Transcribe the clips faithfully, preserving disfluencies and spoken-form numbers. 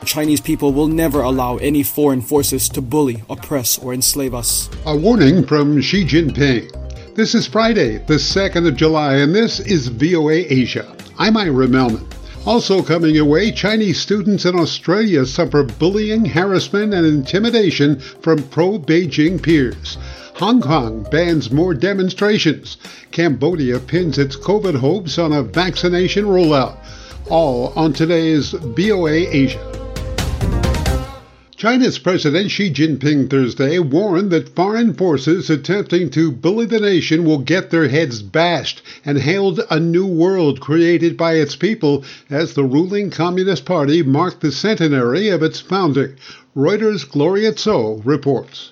Chinese people will never allow any foreign forces to bully, oppress, or enslave us. A warning from Xi Jinping. This is Friday, the second of July, and this is V O A Asia. I'm Ira Melman. Also coming your way, Chinese students in Australia suffer bullying, harassment, and intimidation from pro-Beijing peers. Hong Kong bans more demonstrations. Cambodia pins its COVID hopes on a vaccination rollout. All on today's V O A Asia. China's President Xi Jinping Thursday warned that foreign forces attempting to bully the nation will get their heads bashed and hailed a new world created by its people as the ruling Communist Party marked the centenary of its founding. Reuters' Gloria Tso reports.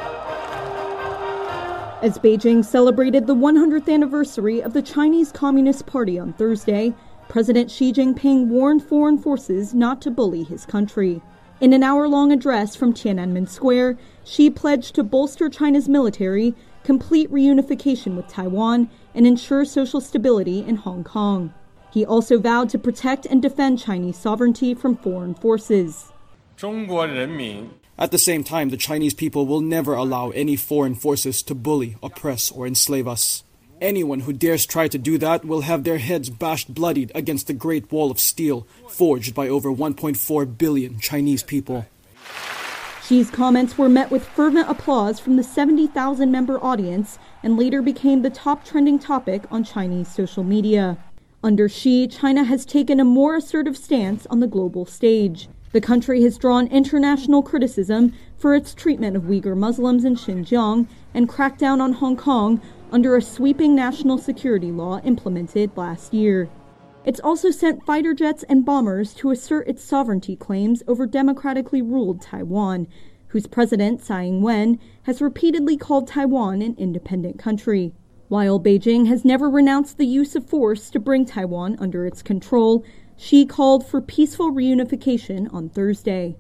As Beijing celebrated the one hundredth anniversary of the Chinese Communist Party on Thursday, President Xi Jinping warned foreign forces not to bully his country. In an hour-long address from Tiananmen Square, Xi pledged to bolster China's military, complete reunification with Taiwan, and ensure social stability in Hong Kong. He also vowed to protect and defend Chinese sovereignty from foreign forces. At the same time, the Chinese people will never allow any foreign forces to bully, oppress, or enslave us. Anyone who dares try to do that will have their heads bashed bloodied against the Great Wall of Steel, forged by over one point four billion Chinese people. Xi's comments were met with fervent applause from the seventy thousand member audience and later became the top trending topic on Chinese social media. Under Xi, China has taken a more assertive stance on the global stage. The country has drawn international criticism for its treatment of Uyghur Muslims in Xinjiang and crackdown on Hong Kong under a sweeping national security law implemented last year. It's also sent fighter jets and bombers to assert its sovereignty claims over democratically ruled Taiwan, whose president, Tsai Ing-wen, has repeatedly called Taiwan an independent country. While Beijing has never renounced the use of force to bring Taiwan under its control, Xi called for peaceful reunification on Thursday.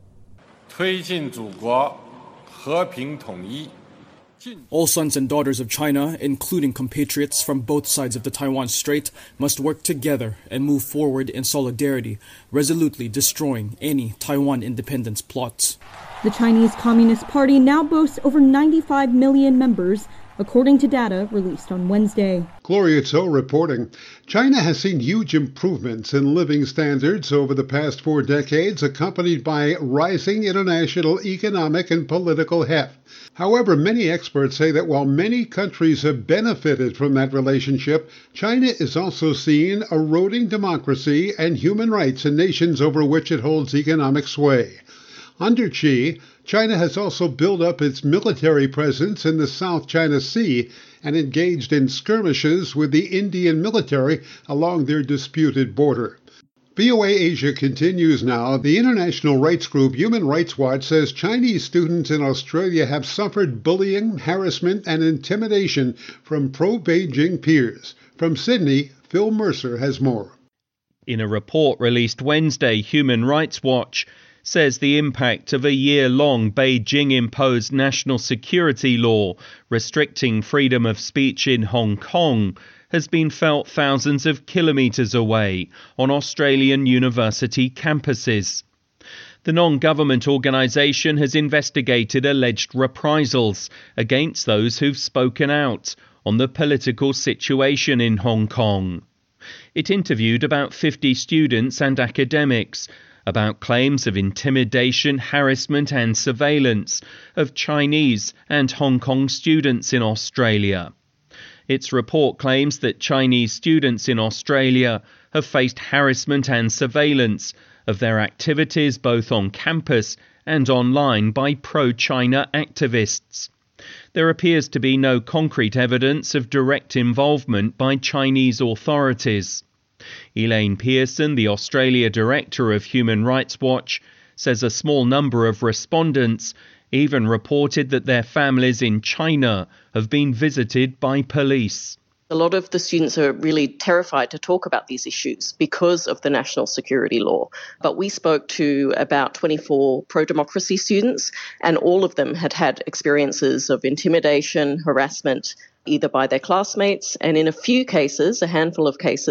All sons and daughters of China, including compatriots from both sides of the Taiwan Strait, must work together and move forward in solidarity, resolutely destroying any Taiwan independence plots. The Chinese Communist Party now boasts over ninety-five million members, according to data released on Wednesday. Gloria Tso reporting. China has seen huge improvements in living standards over the past four decades, accompanied by rising international economic and political heft. However, many experts say that while many countries have benefited from that relationship, China is also seeing eroding democracy and human rights in nations over which it holds economic sway. Under Xi, China has also built up its military presence in the South China Sea and engaged in skirmishes with the Indian military along their disputed border. V O A Asia continues now. The international rights group Human Rights Watch says Chinese students in Australia have suffered bullying, harassment, and intimidation from pro-Beijing peers. From Sydney, Phil Mercer has more. In a report released Wednesday, Human Rights Watch says the impact of a year-long Beijing-imposed national security law restricting freedom of speech in Hong Kong has been felt thousands of kilometres away on Australian university campuses. The non-government organisation has investigated alleged reprisals against those who've spoken out on the political situation in Hong Kong. It interviewed about fifty students and academics about claims of intimidation, harassment and surveillance of Chinese and Hong Kong students in Australia. Its report claims that Chinese students in Australia have faced harassment and surveillance of their activities both on campus and online by pro-China activists. There appears to be no concrete evidence of direct involvement by Chinese authorities. Elaine Pearson, the Australia Director of Human Rights Watch, says a small number of respondents even reported that their families in China have been visited by police. A lot of the students are really terrified to talk about these issues because of the national security law. But we spoke to about twenty-four pro-democracy students, and all of them had had experiences of intimidation, harassment, either by their classmates, and in a few cases, a handful of cases,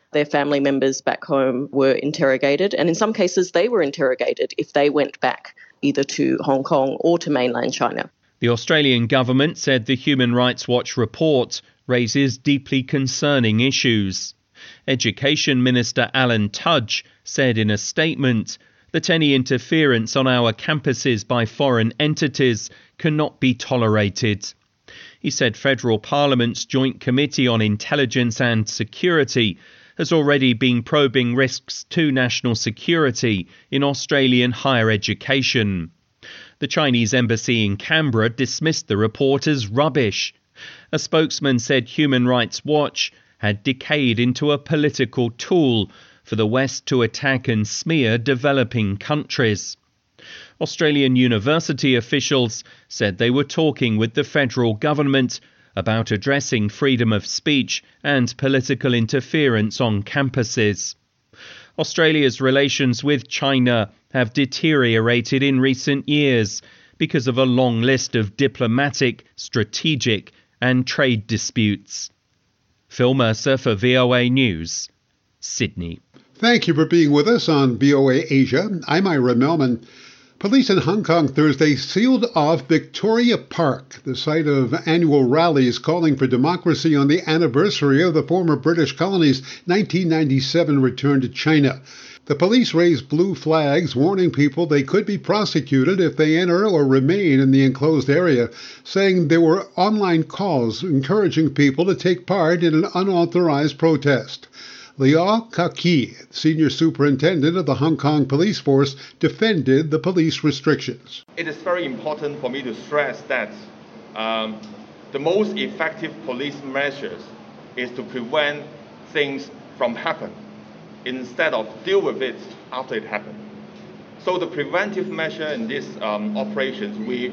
their family members back home were interrogated, and in some cases they were interrogated if they went back either to Hong Kong or to mainland China. The Australian government said the Human Rights Watch report raises deeply concerning issues. Education Minister Alan Tudge said in a statement that any interference on our campuses by foreign entities cannot be tolerated. He said Federal Parliament's Joint Committee on Intelligence and Security has already been probing risks to national security in Australian higher education. The Chinese embassy in Canberra dismissed the report as rubbish. A spokesman said Human Rights Watch had decayed into a political tool for the West to attack and smear developing countries. Australian university officials said they were talking with the federal government about addressing freedom of speech and political interference on campuses. Australia's relations with China have deteriorated in recent years because of a long list of diplomatic, strategic and trade disputes. Phil Mercer for V O A News, Sydney. Thank you for being with us on V O A Asia. I'm Ira Melman. Police in Hong Kong Thursday sealed off Victoria Park, the site of annual rallies calling for democracy on the anniversary of the former British colony's nineteen ninety-seven return to China. The police raised blue flags warning people they could be prosecuted if they enter or remain in the enclosed area, saying there were online calls encouraging people to take part in an unauthorized protest. Liao Kaki, senior superintendent of the Hong Kong police force, defended the police restrictions. It is very important for me to stress that um, the most effective police measures is to prevent things from happening instead of deal with it after it happened. So the preventive measure in these um, operations, we,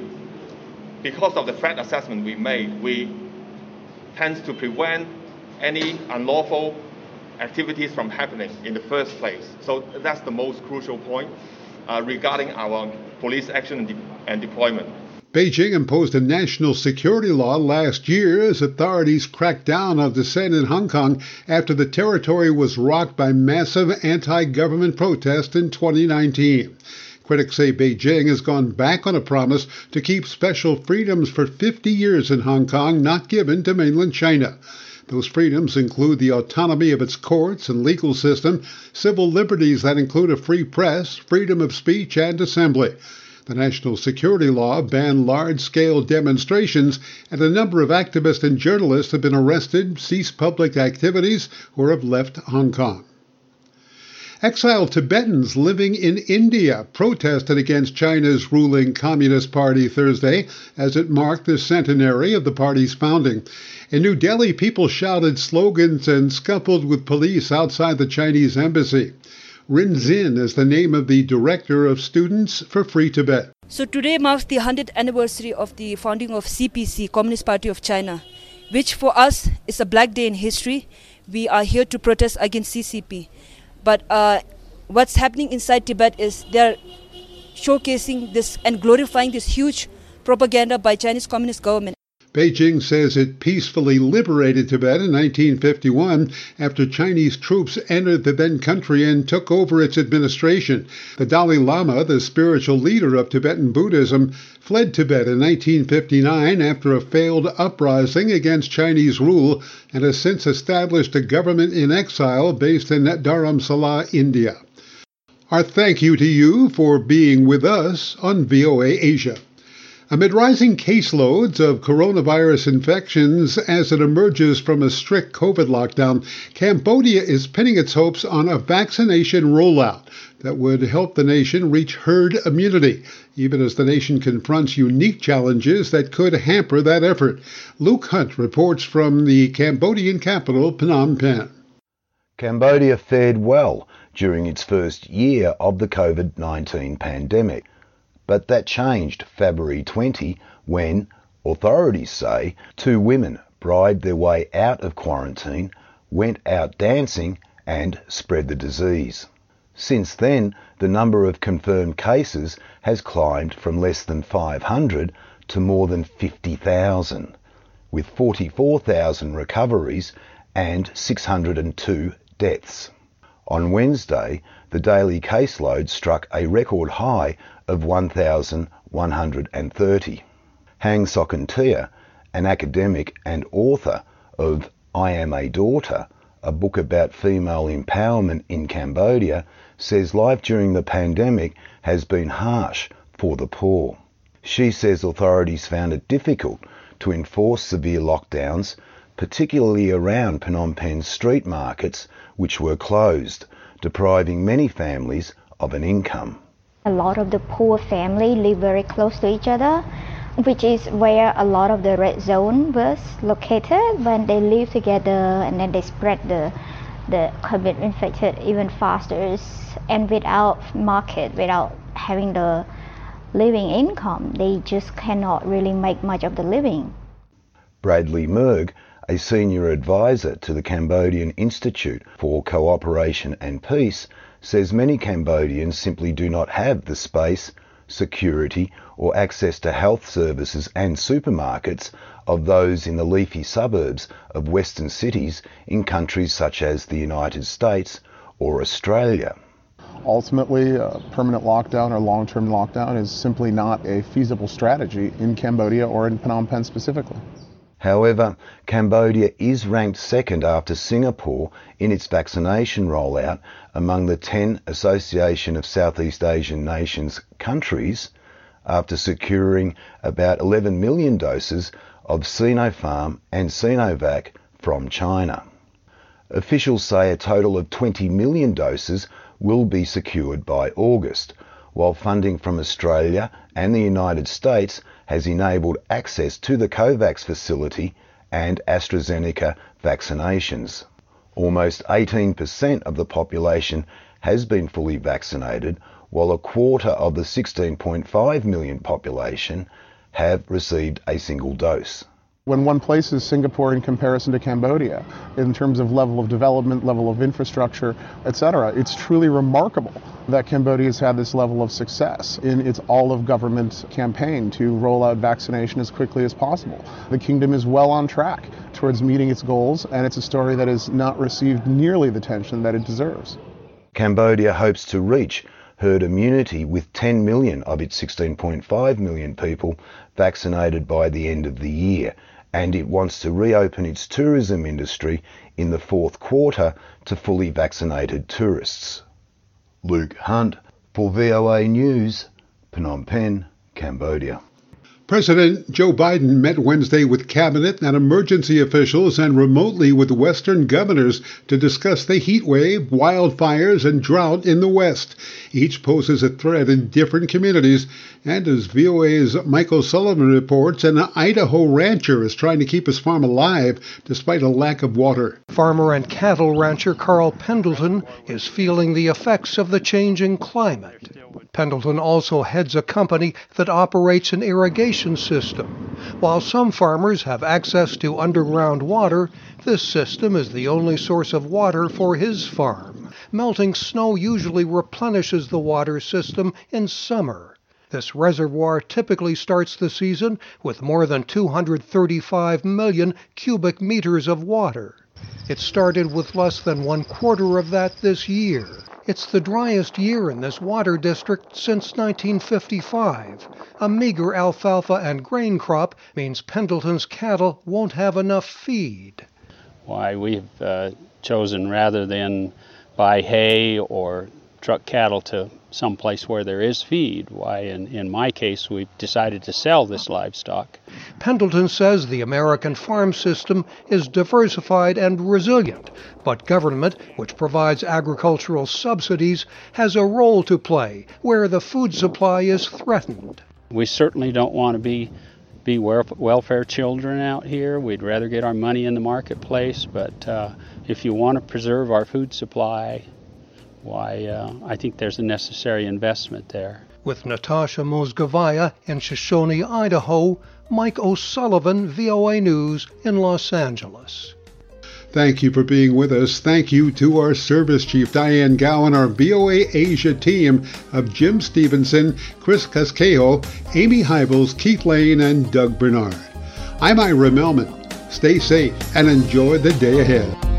because of the threat assessment we made, we tend to prevent any unlawful activities from happening in the first place. So that's the most crucial point uh, regarding our police action and, de- and deployment. Beijing imposed a national security law last year as authorities cracked down on dissent in Hong Kong after the territory was rocked by massive anti-government protests in twenty nineteen. Critics say Beijing has gone back on a promise to keep special freedoms for fifty years in Hong Kong not given to mainland China. Those freedoms include the autonomy of its courts and legal system, civil liberties that include a free press, freedom of speech and assembly. The national security law banned large-scale demonstrations, and a number of activists and journalists have been arrested, ceased public activities, or have left Hong Kong. Exiled Tibetans living in India protested against China's ruling Communist Party Thursday as it marked the centenary of the party's founding. In New Delhi, people shouted slogans and scuffled with police outside the Chinese embassy. Rin Zin is the name of the director of Students for Free Tibet. So today marks the one hundredth anniversary of the founding of C P C, Communist Party of China, which for us is a black day in history. We are here to protest against C C P. But uh, what's happening inside Tibet is they're showcasing this and glorifying this huge propaganda by Chinese Communist government. Beijing says it peacefully liberated Tibet in nineteen fifty-one after Chinese troops entered the then country and took over its administration. The Dalai Lama, the spiritual leader of Tibetan Buddhism, fled Tibet in nineteen fifty-nine after a failed uprising against Chinese rule and has since established a government in exile based in Dharamsala, India. Our thank you to you for being with us on V O A Asia. Amid rising caseloads of coronavirus infections as it emerges from a strict COVID lockdown, Cambodia is pinning its hopes on a vaccination rollout that would help the nation reach herd immunity, even as the nation confronts unique challenges that could hamper that effort. Luke Hunt reports from the Cambodian capital, Phnom Penh. Cambodia fared well during its first year of the COVID nineteen pandemic. But that changed February twentieth when, authorities say, two women bribed their way out of quarantine, went out dancing and spread the disease. Since then, the number of confirmed cases has climbed from less than five hundred to more than fifty thousand, with forty-four thousand recoveries and six hundred two deaths. On Wednesday, the daily caseload struck a record high of one thousand one hundred thirty. Hang Sokantia, an academic and author of I Am a Daughter, a book about female empowerment in Cambodia, says life during the pandemic has been harsh for the poor. She says authorities found it difficult to enforce severe lockdowns, particularly around Phnom Penh's street markets, which were closed, depriving many families of an income. A lot of the poor family live very close to each other, which is where a lot of the red zone was located. When they live together and then they spread the the COVID infected even faster, and without market, without having the living income, they just cannot really make much of the living. Bradley Merg, a senior advisor to the Cambodian Institute for Cooperation and Peace, says many Cambodians simply do not have the space, security or access to health services and supermarkets of those in the leafy suburbs of western cities in countries such as the United States or Australia. Ultimately, a permanent lockdown or long-term lockdown is simply not a feasible strategy in Cambodia or in Phnom Penh specifically. However, Cambodia is ranked second after Singapore in its vaccination rollout among the ten Association of Southeast Asian Nations countries, after securing about eleven million doses of Sinopharm and Sinovac from China. Officials say a total of twenty million doses will be secured by August, while funding from Australia and the United States has enabled access to the COVAX facility and AstraZeneca vaccinations. Almost eighteen percent of the population has been fully vaccinated, while a quarter of the sixteen point five million population have received a single dose. When one places Singapore in comparison to Cambodia, in terms of level of development, level of infrastructure, et cetera, it's truly remarkable that Cambodia has had this level of success in its all-of-government campaign to roll out vaccination as quickly as possible. The kingdom is well on track towards meeting its goals, and it's a story that has not received nearly the attention that it deserves. Cambodia hopes to reach herd immunity with ten million of its sixteen point five million people vaccinated by the end of the year, and it wants to reopen its tourism industry in the fourth quarter to fully vaccinated tourists. Luke Hunt for V O A News, Phnom Penh, Cambodia. President Joe Biden met Wednesday with cabinet and emergency officials and remotely with Western governors to discuss the heat wave, wildfires, and drought in the West. Each poses a threat in different communities, and as V O A's Michael Sullivan reports, an Idaho rancher is trying to keep his farm alive despite a lack of water. Farmer and cattle rancher Carl Pendleton is feeling the effects of the changing climate. Pendleton also heads a company that operates an irrigation system. While some farmers have access to underground water, this system is the only source of water for his farm. Melting snow usually replenishes the water system in summer. This reservoir typically starts the season with more than two hundred thirty-five million cubic meters of water. It started with less than one quarter of that this year. It's the driest year in this water district since nineteen fifty-five. A meager alfalfa and grain crop means Pendleton's cattle won't have enough feed. Why, we've uh, chosen rather than buy hay or truck cattle to someplace where there is feed. Why, in, in my case, we've decided to sell this livestock. Pendleton says the American farm system is diversified and resilient, but government, which provides agricultural subsidies, has a role to play where the food supply is threatened. We certainly don't want to be be welfare children out here. We'd rather get our money in the marketplace, but uh, if you want to preserve our food supply, why, uh, I think there's a necessary investment there. With Natasha Mosgavaya in Shoshone, Idaho, Mike O'Sullivan, V O A News in Los Angeles. Thank you for being with us. Thank you to our service chief, Diane Gowan, our V O A Asia team of Jim Stevenson, Chris Casquejo, Amy Hybels, Keith Lane, and Doug Bernard. I'm Ira Melman. Stay safe and enjoy the day ahead.